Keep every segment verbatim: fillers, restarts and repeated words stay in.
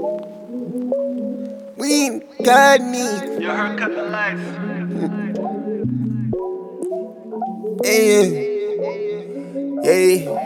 We ain't got need. You heard cut the lights. Yeah, yeah,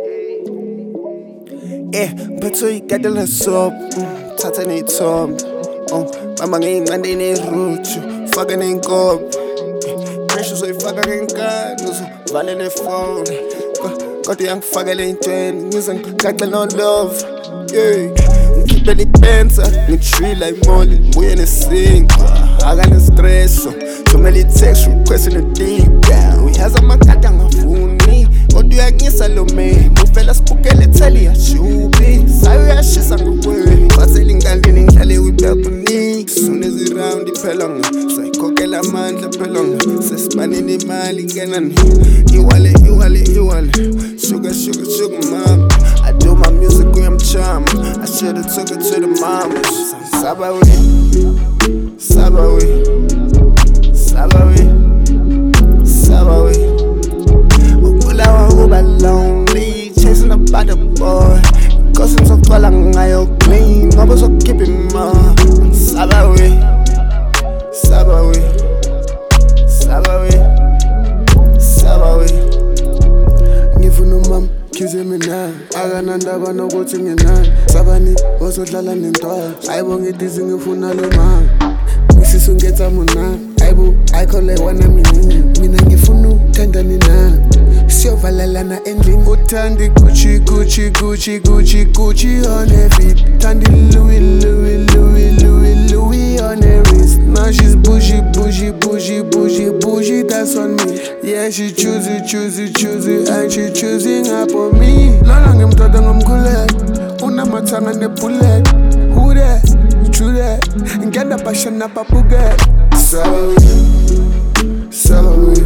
yeah. But so you got the less up. Tata need some. Oh, mama ain't and they need root. Fucking ain't go. Precious so you fucking ain't got. No, so valid the phone. Got the young fucking ain't twin. Using got the no love. Yeah. Keep any pants up, me tree like molly, we in a sink. I got no stress, so so many text requests in the deep down. We has a makata ngafuni, odu yakisa lo me. Mufela spukele tell ya shubi. Sayo ya shisa ngwe. Baseli ngandini ngihlale wibabuni. Soon as it round the pelong, so ikokela mandla pelong. Sesibani imali ngenani. Iwale iwale iwale. Sugar sugar sugar mama. I do my music with I'm charm. I should've took it to the mamas. Sabawi, Sabawi, Sabawi, Sabawi. Ukulawa uba lonely, chasing about the boy. Cousins of Kalang Ayo clean, I so keep him up. Sabawi, Sabawi, Sabawi, Sabawi. Ngifuna umam khize mina akanandaba nokuthi nginani sabani osodlala nentwana ayibo ngithi singifuna lo mama ngisiso ngetha mona ayibo ayikhole wana mina mina ngifuna uthanda nina siyovalalana endlini uthandi Gucci Gucci Gucci Gucci Gucci on her feet thandi Louis Louis Louis Louis Louis on her wrist now she's bougie bougie bougie bougie bougie that's on me yeah she choosy choosy choosy and she choosing up on me lana ngimthatha ngomkhuleko unamathanga nebullet who that true that ngenda bashana papuke Sabawi Sabawi